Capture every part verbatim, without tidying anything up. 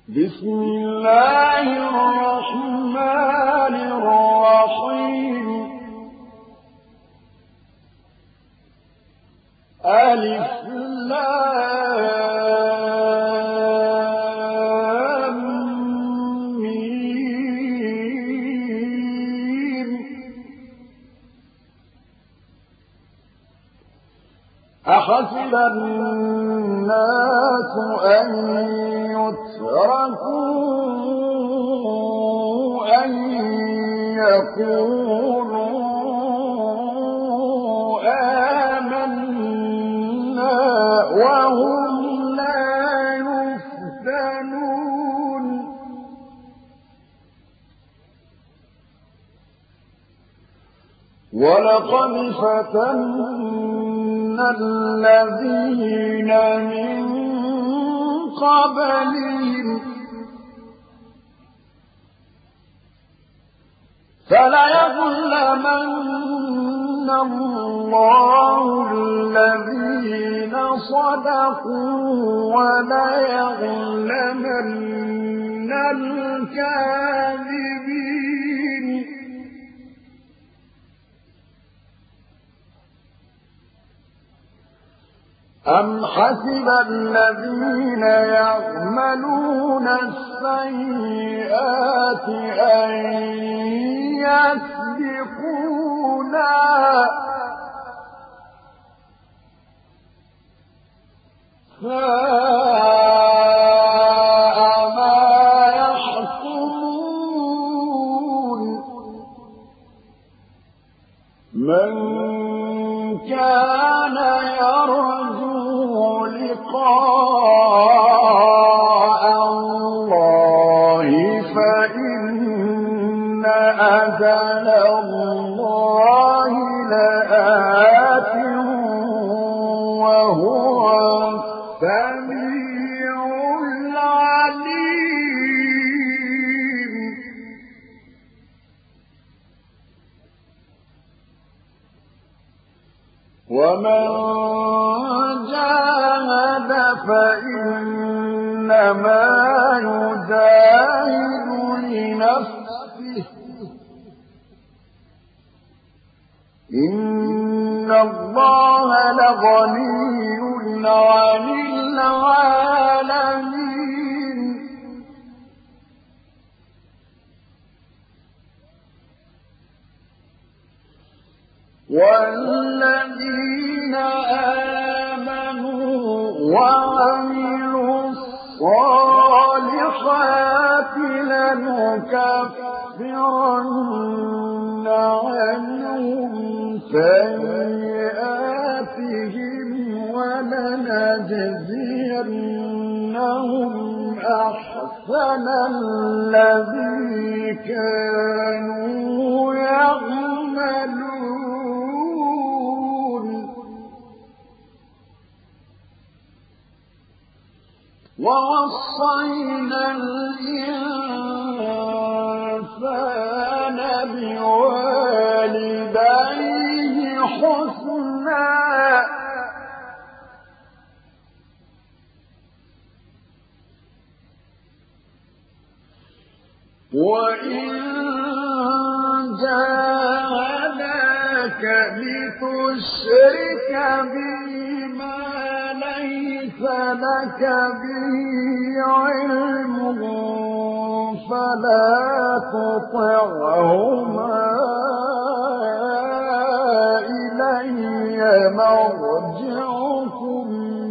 بسم الله الرحمن الرحيم ألف لام ميم أحسب الناس أن يتركوا أن يقولوا آمنا وهم لا يفتنون ولقد فتنا الذين من قبلهم فليعلمن الله الذين صدقوا وليعلمن الكاذبين أم حسب الذين يعملون السيئات أن يسبقونا ساء ما يحكمون من كان يرجو لقاء الله فإن أجل الله لآت وهو السميع العليم ومن جاهد فإنما يجاهد لنفسه إن الله لغني عن العالمين والذين آمنوا وعملوا الصالحات لنكفرن عنهم سيئاتهم ولنجزينهم أحسن الذي كانوا يعملون ووصينا الإنسان بوالديه حسنا وإن جاهداك لتشرك بما ليس لك به علم فلا تطعهما إلي مرجعكم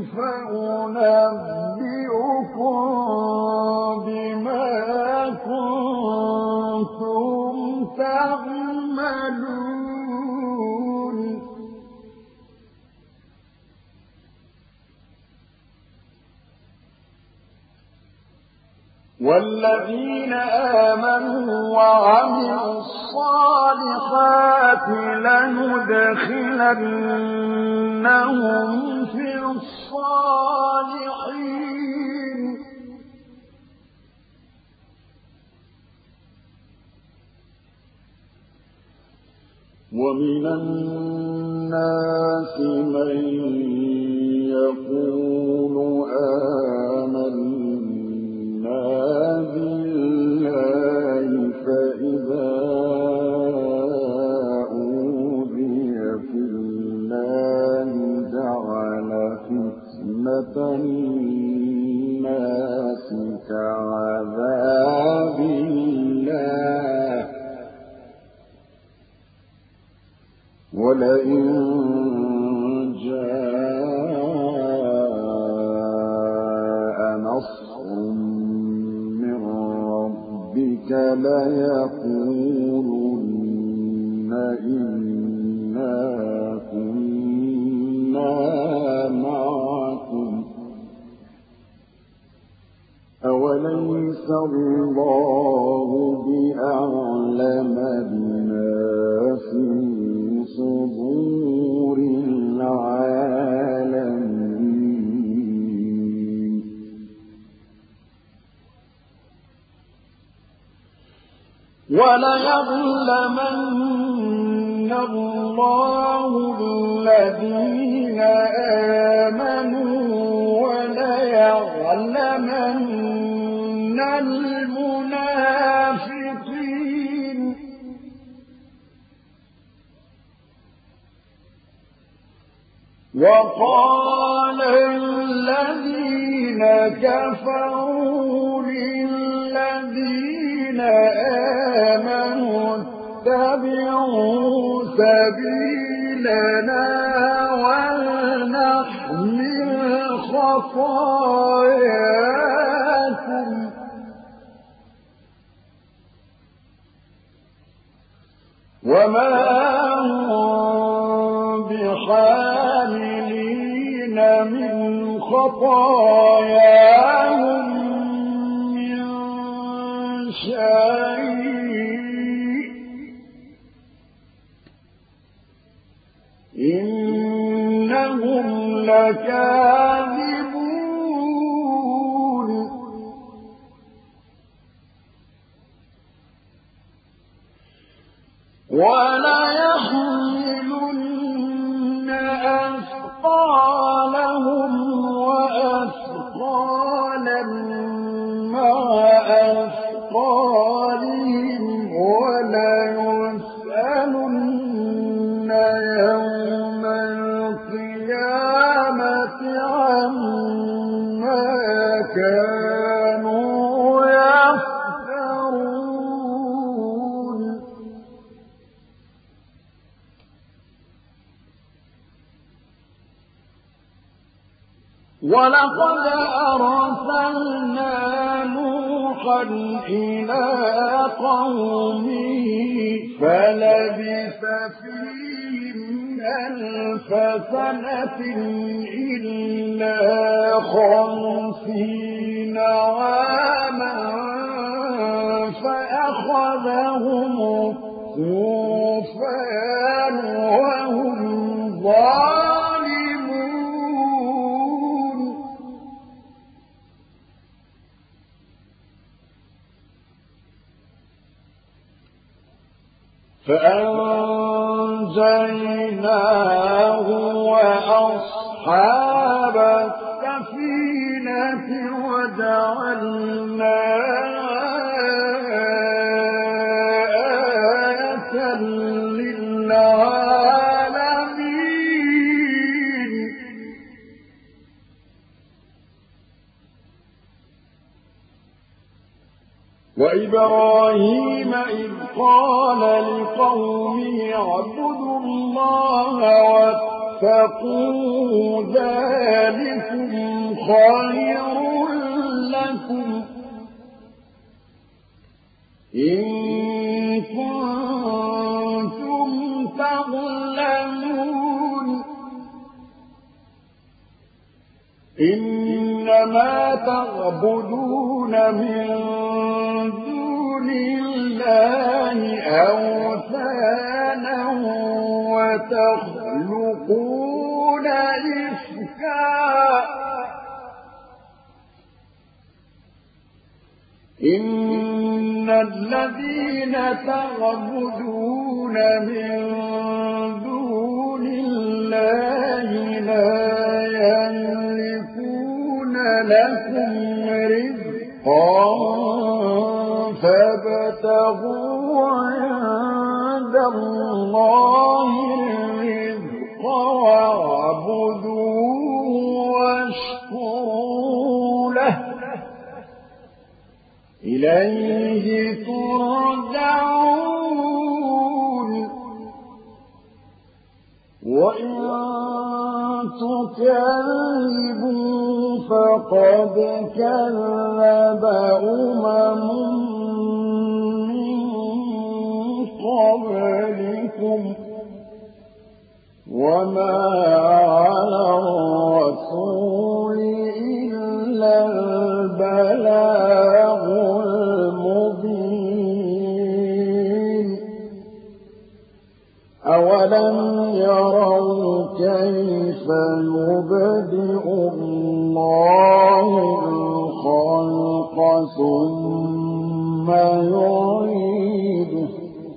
فأنبئكم بما كنتم تعملون والذين آمنوا وعملوا الصالحات لندخلنهم في الصالحين ومن الناس من يقول آمنا ليقولن إنا كنا معكم أوليس الله بأعلم بما في صدور العالمين وليعلمن الله الذين آمنوا وليعلمن المنافقين وقال الذين كفروا للذين آمنوا اتبعوا سبيلنا ولنحمل خطاياكم وما هم بحاملين من خطاياهم من شيء إنهم لكاذبون وليحملن أثقالهم وأثقالا مع أثقالهم وليسألن يوم القيامة عما كانوا يفترون ولقد أرسلنا نوحا إلى قومه فلبث فيهم ألف سنة إلا خمسين عاما فأخذهم الطوفان وهم ظالمون فأنجيناه وأصحاب السفينة وجعلناها آية للعالمين وإبراهيم إذ قال لقومه اعبدوا الله واتقوا ذلكم خير لكم إن كنتم تعلمون إنما تعبدون من دون الله أوثانا وتخلقون إفكا إن الذين تعبدون من دون الله لا يملكون لكم رزقا فابتغوا عند الله الرزق واعبدوه واشكروا له إليه ترجعون وإن تكذبوا فقد كذب أمم وما على الرسول إلا البلاغ المبين أولم يروا كيف يبدئ الله الخلق ثم يعيده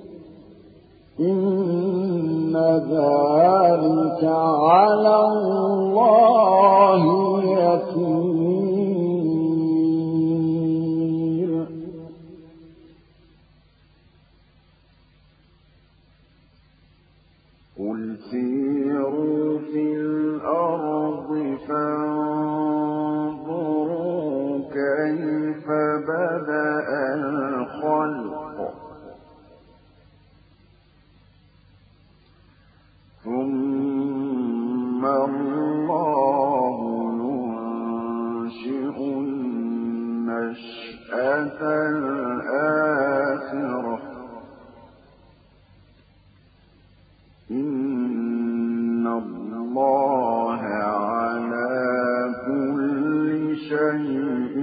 إن ذلك على الله يسير قل سيروا في الأرض فانظروا كيف بدأ الخلق ثم الله ينشئ النشأة الآخرة إن الله على كل شيء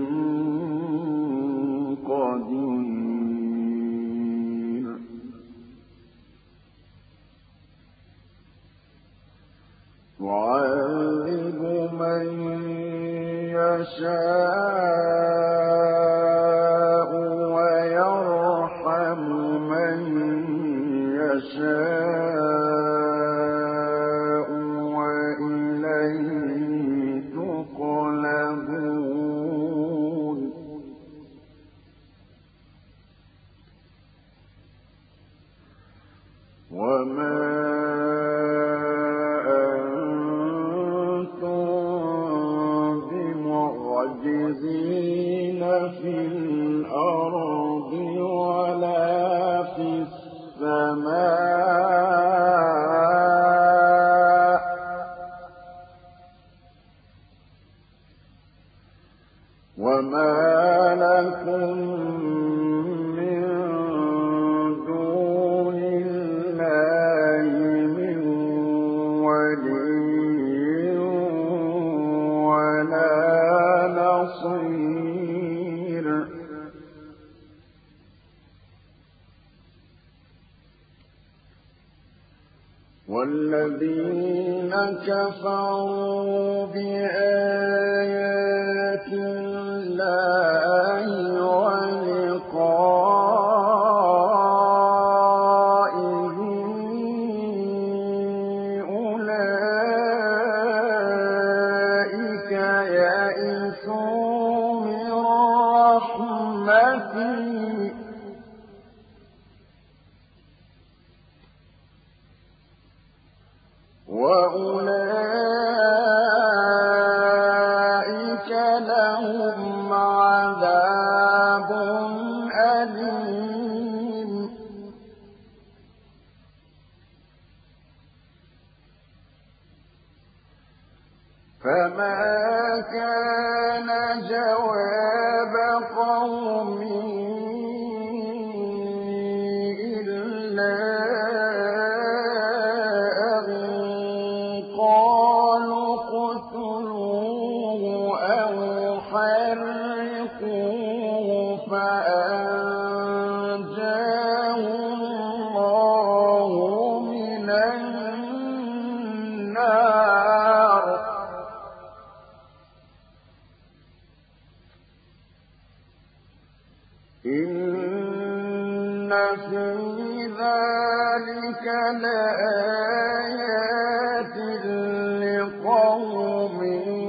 قدير يعذب من يشاء ويرحم من يشاء وإليه تقلبون وما معجزين في الأرض ولا في السماء وما لكم من دون الله من ولي ولا نصير والذين كفروا بآيات الله ولقائه أولئك يئسوا من رحمتي وأولئك لهم عذاب أليم فما كان جواب قومه إلا فأنجاه الله من النار إن في ذلك لآيات لقوم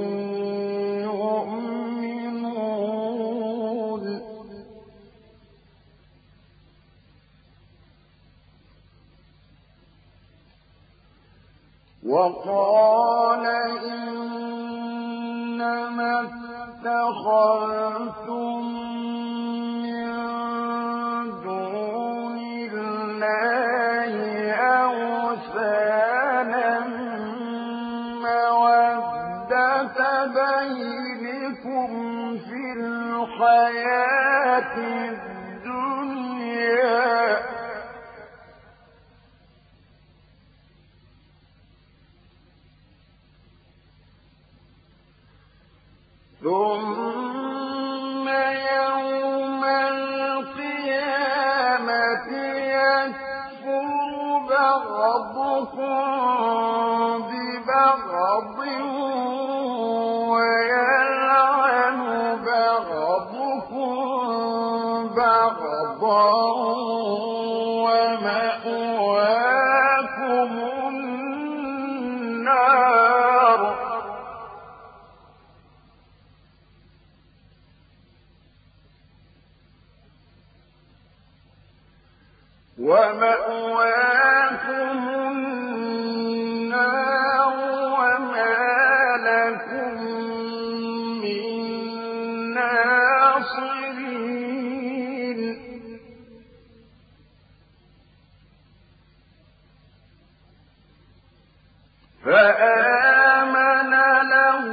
وقال إنما اتخذتم من دون الله أوثانا مودة بينكم في الحياة الدنيا بَعْضُكُم بِبَعْضٍ وَيَلْعَنُ بَعْضُكُم بَعْضًا وَمَأْوَاكُمُ النَّارُ ۖ وَمَأْوَاكُمُ النَّارُ وَمَا لَكُم مِّن نَّاصِرِينَ فَآمَنَ لَهُ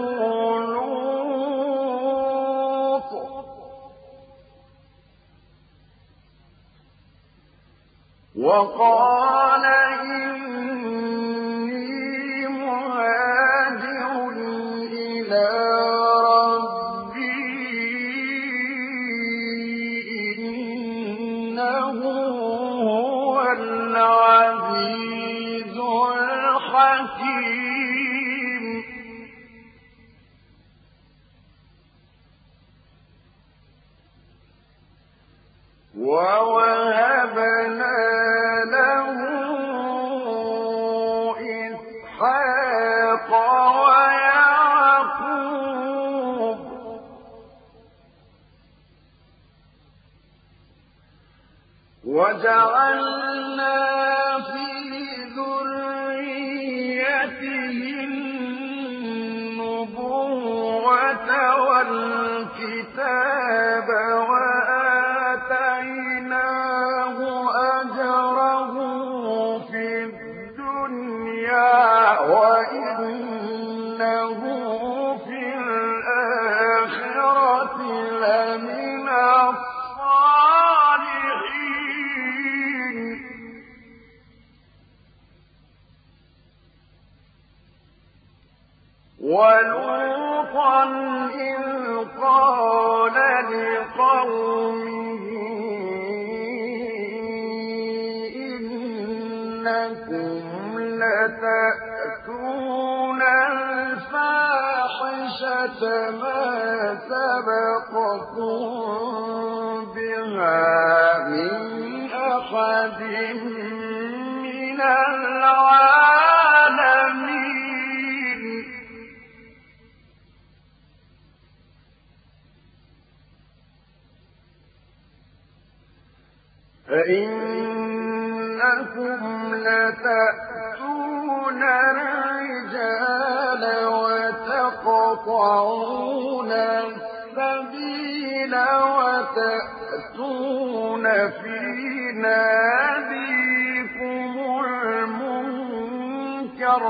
لُوطٌ وَقَالَ إِنِّي مُهَاجِرٌ إِلَىٰ رَبِّي إِنَّهُ هُوَ الْعَزِيزُ الْحَكِيمُ وَوَهَبْنَا لَهُ إِسْحَاقَ وَيَعْقُوبَ وَجَعَلْنَا فِي ذُرِّيَّتِهِ النُّبُوَّةَ وَالْكِتَابَ وَآتَيْنَاهُ أَجْرَهُ فِي الدُّنْيَا وَإِنَّهُ فِي الْآخِرَةِ لَمِنَ الصَّالِحِينَ وَلُوطًا إِذْ قَالَ لِقَوْمِهِ إِنَّكُمْ لَتَأْتُونَ الْفَاحِشَةَ مَا سَبَقَكُم بِهَا مِنْ أَحَدٍ مِّنَ الْعَالَمِينَ فَإِنَّكُمْ لَتَأْتُونَ الرِّجَالَ وَتَقْطَعُونَ السَّبِيلَ وَتَأْتُونَ فِي نَادِيكُمُ الْمُنكَرَ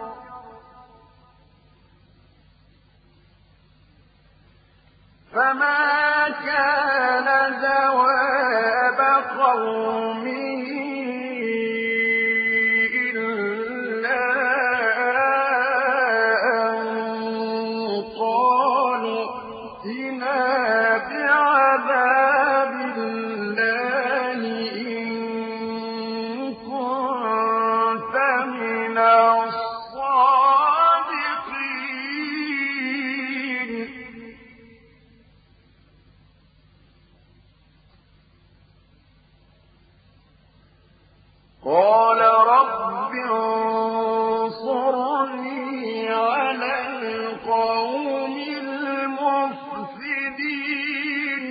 فَمَا كَانَ جَوَابَ قَوْمِهِ إِلَّا أَن قَالُوا ائْتِنَا بِعَذَابِ اللَّهِ إِن كُنتَ مِنَ الصَّادِقِينَ قَالَ رَبِّ انصُرْنِي عَلَى الْقَوْمِ الْمُفْسِدِينَ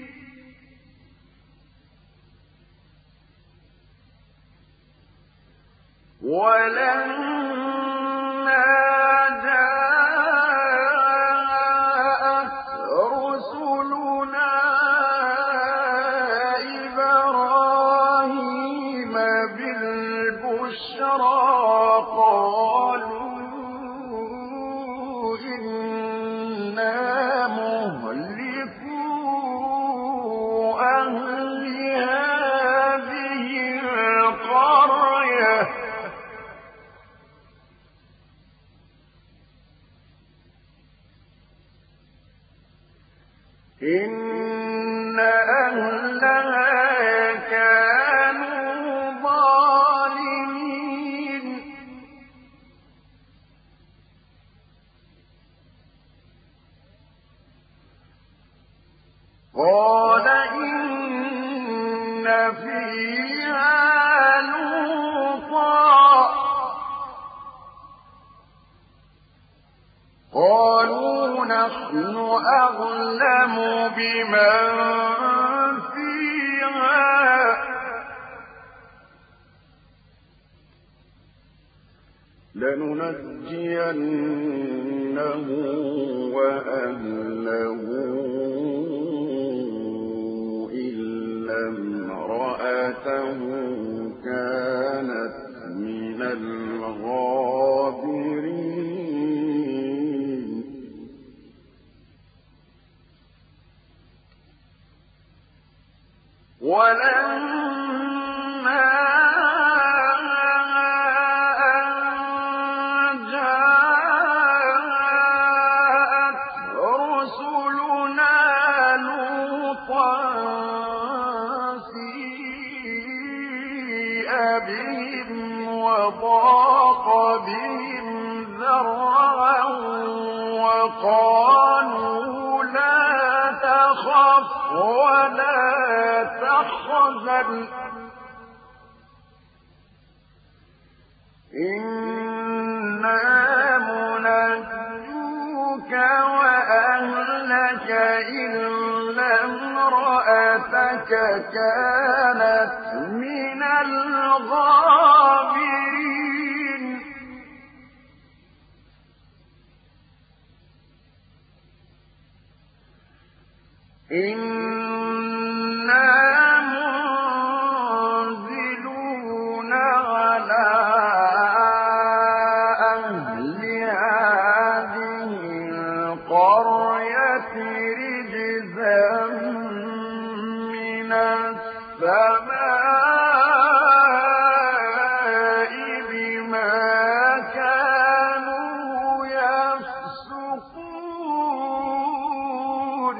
وَلَمَّا جَاءَتْ رُسُلُنَا إِبْرَاهِيمَ بِالْبُشْرَىٰ قَالُوا إِنَّا مُهْلِكُو أَهْلِ هَٰذِهِ الْقَرْيَةِ إِنَّ أَهْلَهَا كَانُوا ظَالِمِينَ قال إن فيها لوطا قالوا نحن أعلم بمن فيها لننجينه وأهله إلا امرأته كانت من الغابرين ولما وضاق بهم ذرعا وقالوا لا تخف ولا تحزن إنا منجوك وأهلك إلا امرأتك كانت من الغابرين إنا منزلون على أهل هذه القرية رجزا من السماء بما كانوا يفسقون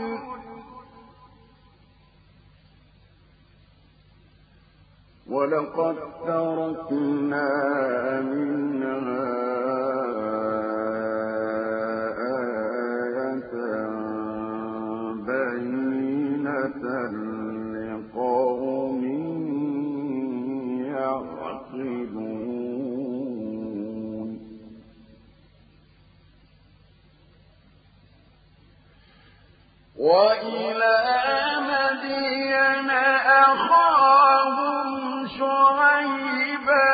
ولقد تركنا منها آية بينة لقوم يعقلون وإلى مدين أخاهم شعيبا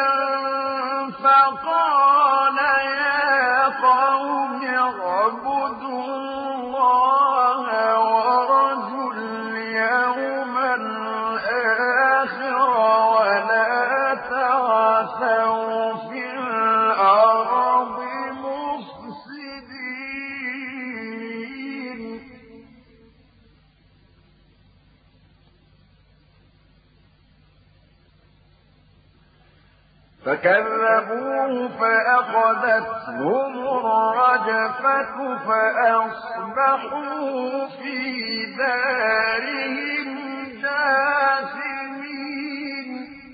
فقال يا قوم اعبدوا الله وارجوا اليوم الآخر ولا تعثوا في الأرض مفسدين فكذبوه فأخذتهم الرجفة فأصبحوا في دارهم جاثمين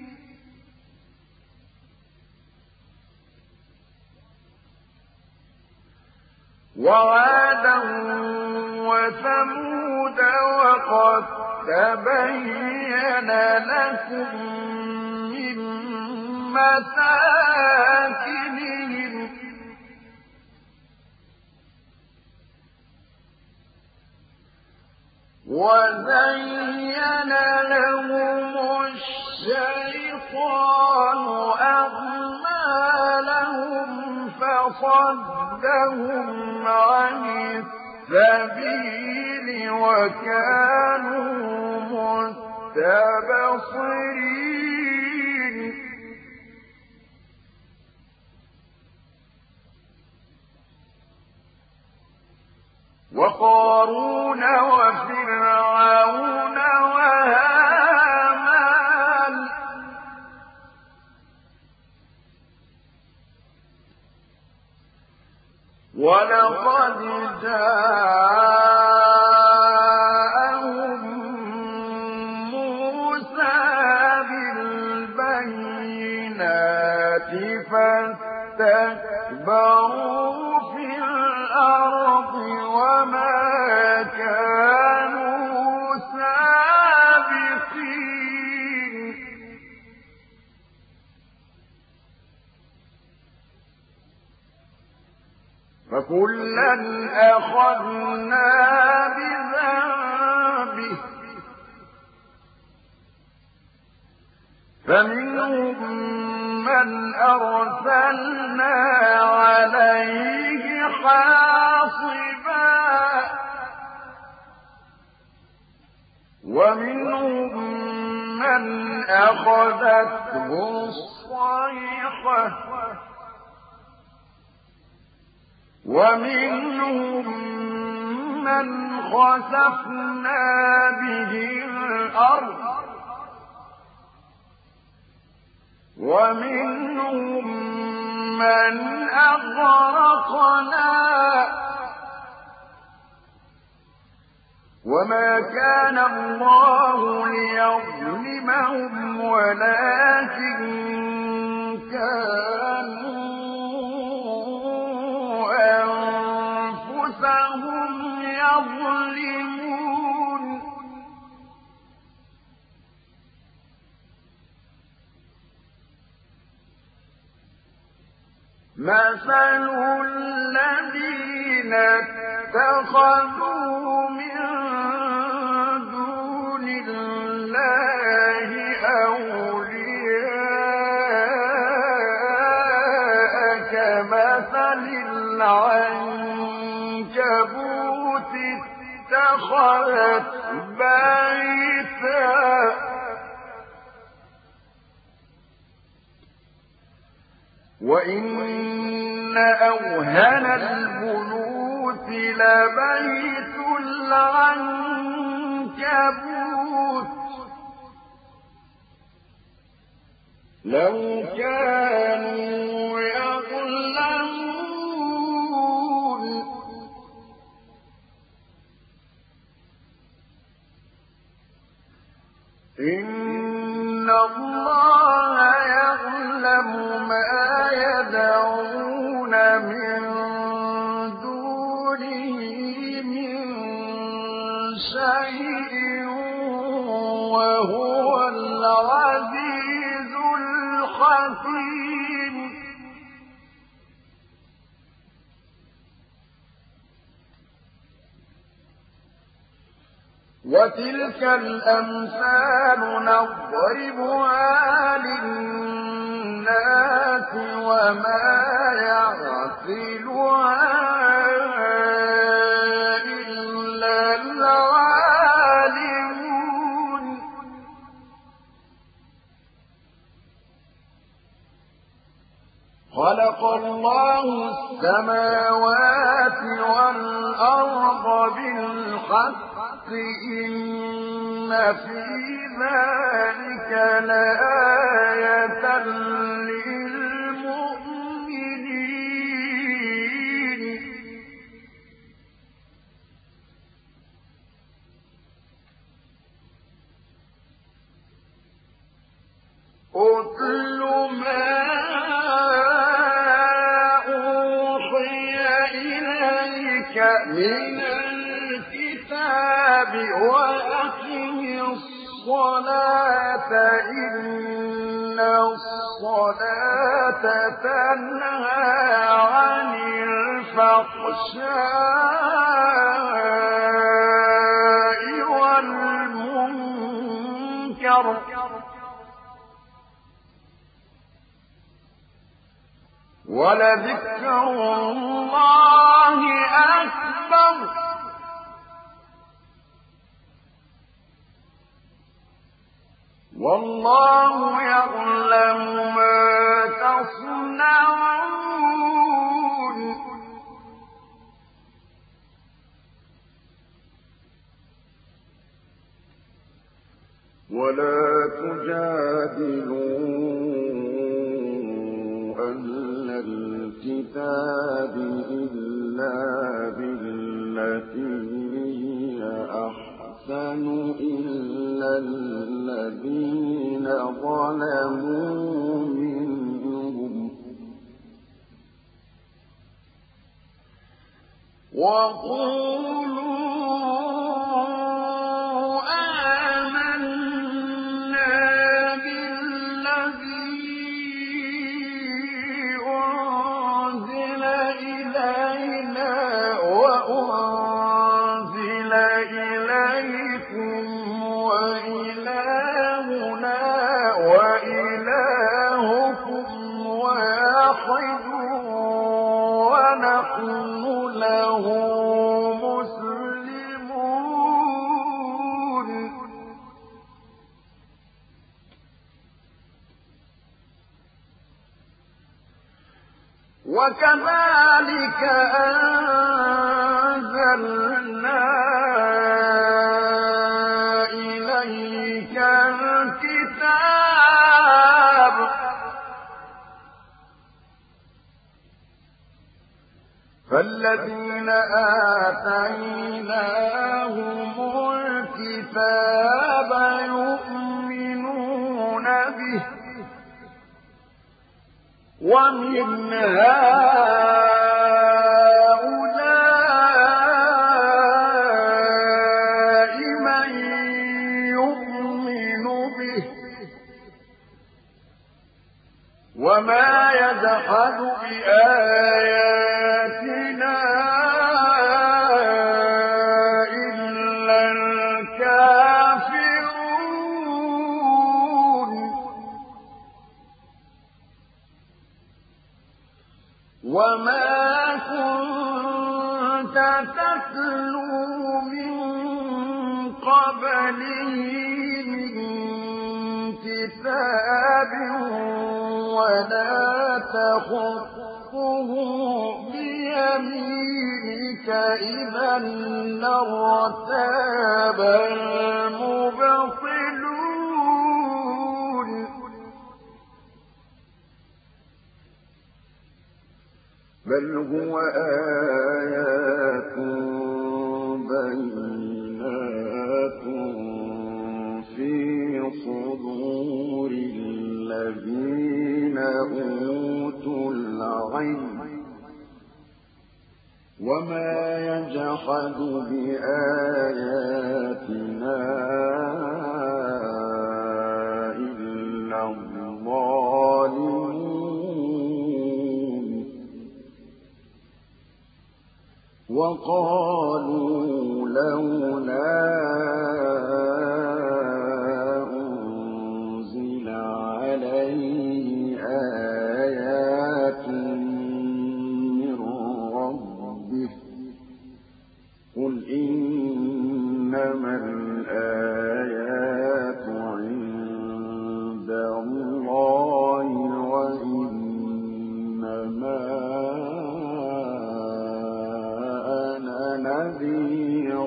وعادا وثمود وقد تبين لكم من مساكنهم وزين لهم الشيطان أعمالهم فصدهم عن السبيل وكانوا مستبصرين وقارون وفرعون وهامان ولقد جاءهم موسى بالبينات فاستكبروا في الأرض وما كانوا كلا أخذنا بذنبه فمنهم من أرسلنا عليه حاصبا ومنهم من أخذته الصيحة ومنهم من خسفنا به الأرض ومنهم من أغرقنا وما كان الله ليظلمهم ولكن كانوا أنفسهم يظلمون مثل الذين اتخذوا من دون الله أولياء كمثل العنكبوت اتخذت بيتا وإن أوهن البيوت لبيت العنكبوت لو كانوا يعلمون إن الله يعلم ما يدعون من دونه من شيء وهو العزيز الحكيم وتلك الأمثال نضربها للناس وما يعقلها إلا العالمون خلق الله السماوات والأرض بالحق إن في ذلك لآية للمؤمنين أتل ما أوحي إليك من وأقم الصلاة إن الصلاة تنهى عن الفحشاء والمنكر ولذكر الله أكبر والله يعلم ما تصنعون ولا تجادلوا أهل الكتاب إلا بالتي هي أحسن إلا الذين ظلموا منهم وقولوا آمنا بالذي أنزل إلينا إليكم وإلهنا وإلهكم واحد ونحن له مسلمون. وكذلك أنزلنا إليك الكتاب فالذين آتيناهم الكتاب يؤمنون به ومن هؤلاء من يؤمن به وما يجحد بآياتنا إلا الكافرون. وما كنت تتلو من قبله من كتاب ولا تخطه بيمينك إذا لارتاب المبطلون. بل هو آيات بينات في صدور الذين أوتوا العلم وما يجحد بآياتنا إلا الظالمون. وقالوا لولا أنزل عليه آيات من ربه قل إنما الآيات عند الله وإنما نذير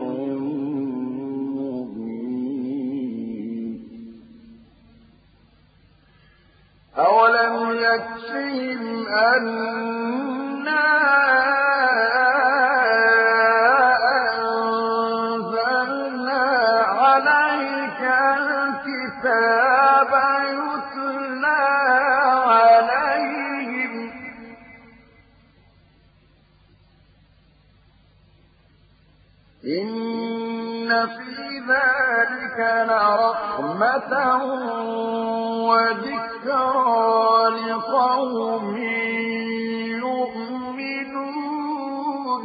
مبين. أولم يكفهم أنا أنزلنا عليك الكتاب يتلى عليهم إن في ذلك لرحمة وذكرى لقوم يؤمنون.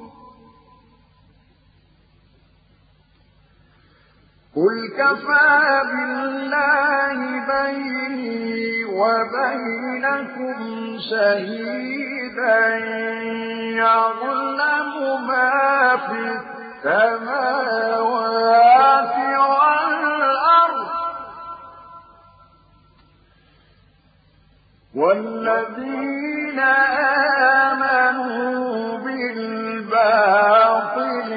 قل كفى بالله بيني وبينكم شهيدا يعلم ما في السماوات والأرض والذين آمنوا بالباطل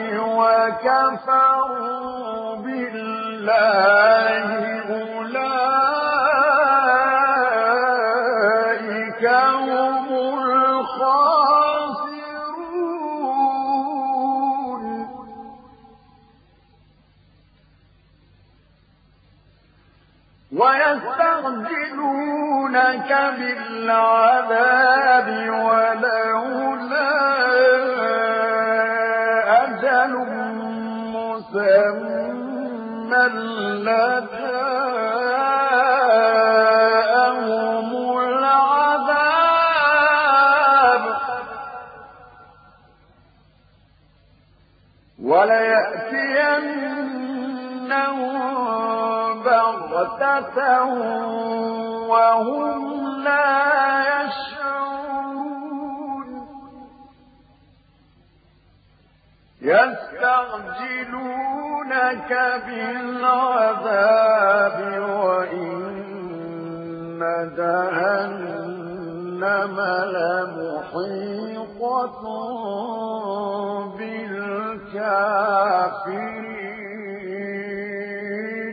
وكفروا بالله أولئك هم الخاسرون. ويستعجلونك بالعذاب ولولا أجل مسمى لجاءهم العذاب وليأتين بغتة وهم لا يشعرون يستعجلونك بالعذاب وإن جهنم لمحيطة بالكافرين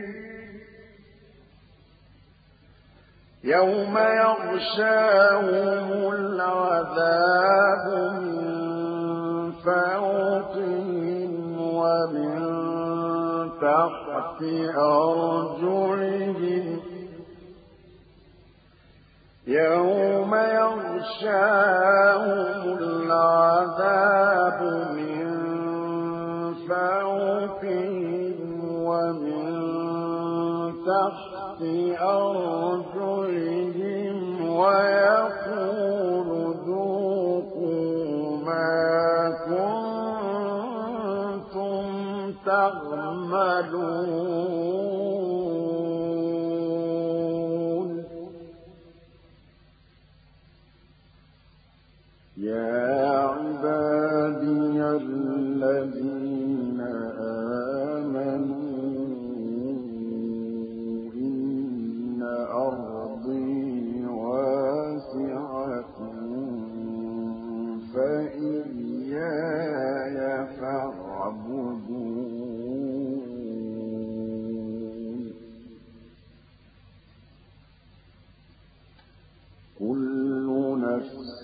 يوم يغشاهم العذاب من فوقهم ومن تحت أرجلهم يوم يغشاهم العذاب من فوقهم ومن تحت أرجلهم ويقول ذوقوا ما كنتم تعملون يا عبادي الذين آمنوا إن أرضي واسعة فإياي فاعبدون كل نفس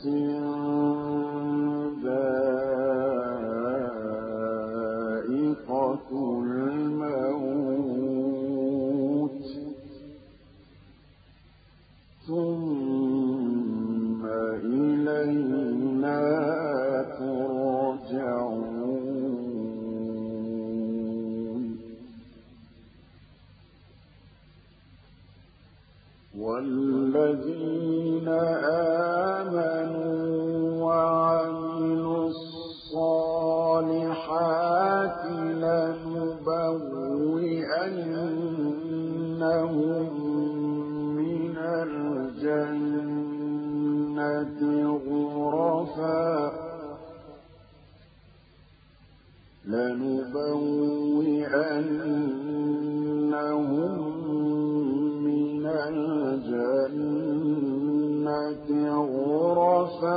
ذائقة الموت ثم إلينا ترجعون والذين آمنوا وعملوا الصالحات لنبوئنهم من الجنة غرفا لنبوئنهم من الجنة غرفا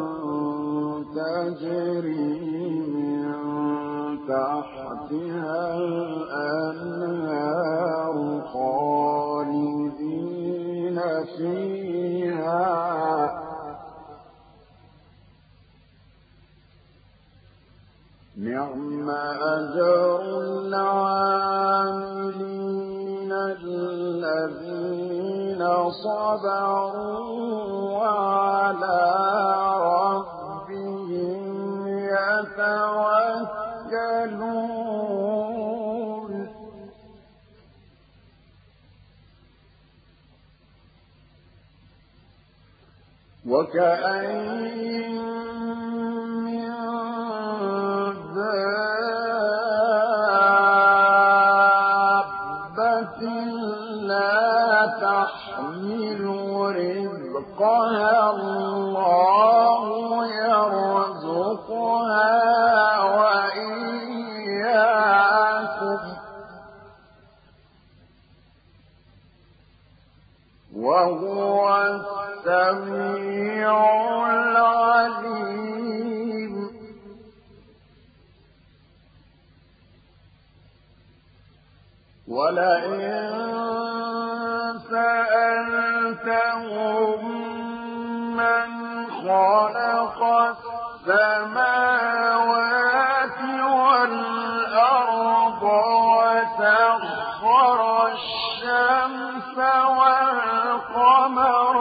تجري من تحتها الأنهار خالدين فيها نعم أجر العاملين الذين صبروا وعلى ربهم يتوكلون وكأين من دابة لا تحمل رزقها الله يرزقها وإياكم وهو السميع العليم ولئن سألتهم من خلق السماوات والأرض وسخر الشمس والقمر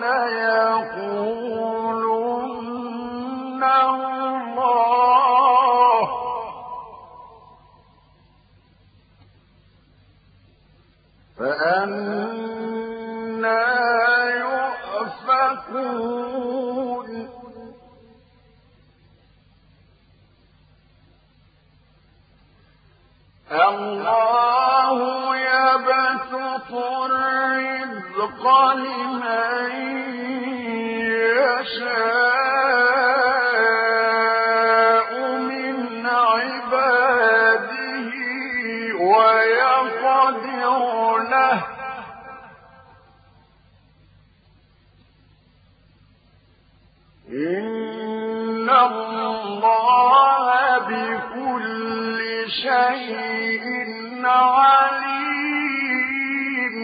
ليقولن الله فأنى يؤفكون الله يبسط الرزق لمن يشاء من عباده ويقدر له إن الله بكل شيء عليم.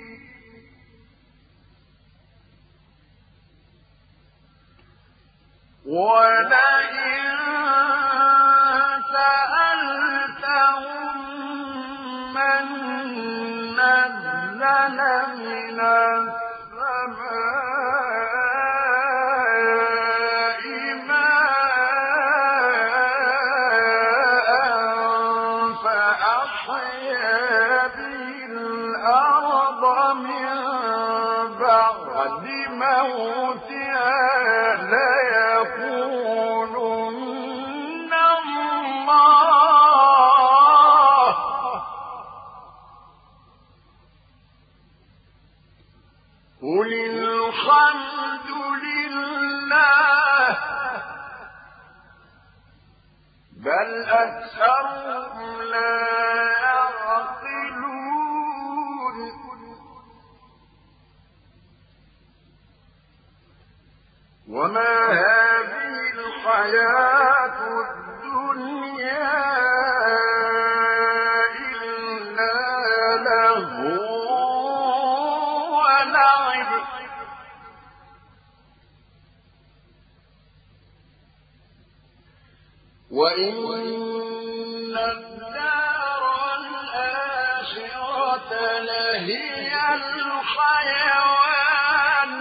ولئن سألتهم من نزل من السماء ماء فأحيا به الأرض من بعد موتها ليقولن الله قل الحمد لله بل أكثرهم لا يعقلون. وما هذه الحياة الدنيا إلا لهو ولعب وإن الدار الآخرة لهي الحيوان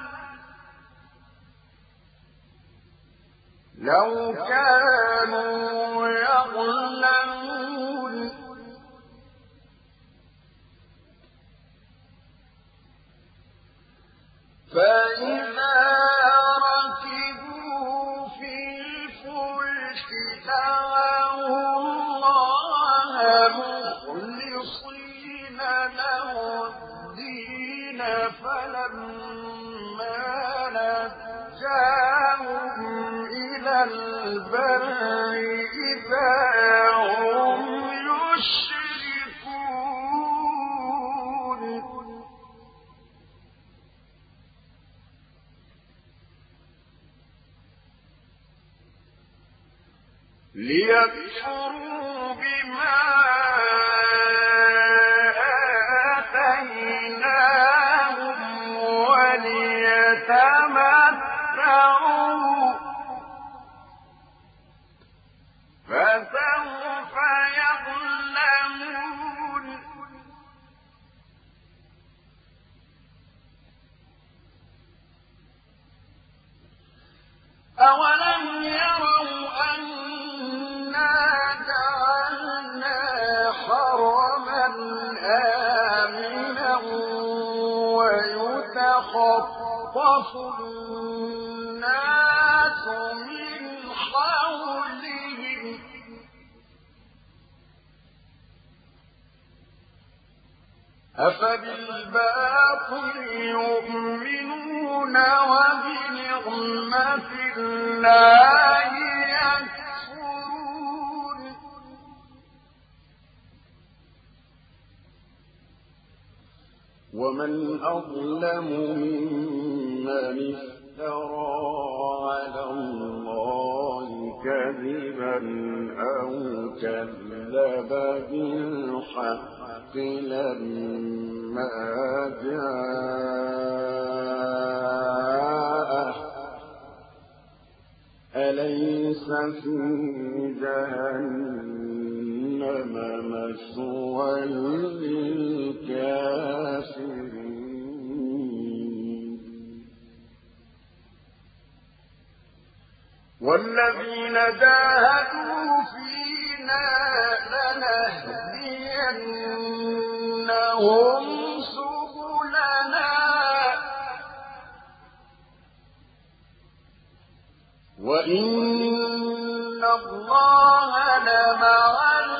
لو كانوا يعلمون. فإذا ركبوا في الفلك دعوا الله مخلصين له الدين فلما نجاهم إلى البر إذا هم يشركون. ليكفروا بما آتيناهم وليتمتعوا فسوف يعلمون. أولم يروا أنا جعلنا حرما آمنا ويتخطف الناس من حولهم أفبالباطل يؤمنون وبنعمة الله يكفرون. ومن أظلم ممن افترى على الله كذبا أو كذب بالحق لما جاءه أليس في جهنم مثوى للكافرين. والذين جاهدوا فينا لنهدينهم سبلنا وإن الله لمع